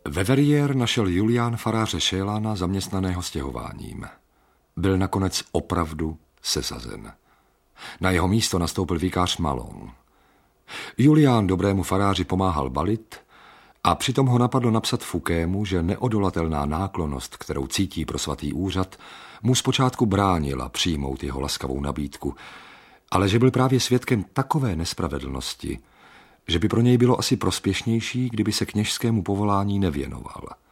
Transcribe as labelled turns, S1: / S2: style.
S1: Ve Verrières našel Julián faráře Šélana zaměstnaného stěhováním. Byl nakonec opravdu sesazen. Na jeho místo nastoupil vikář Malon. Julián dobrému faráři pomáhal balit a přitom ho napadlo napsat Fouquému, že neodolatelná náklonnost, kterou cítí pro svatý úřad, mu zpočátku bránila přijmout jeho laskavou nabídku, ale že byl právě svědkem takové nespravedlnosti, že by pro něj bylo asi prospěšnější, kdyby se kněžskému povolání nevěnoval.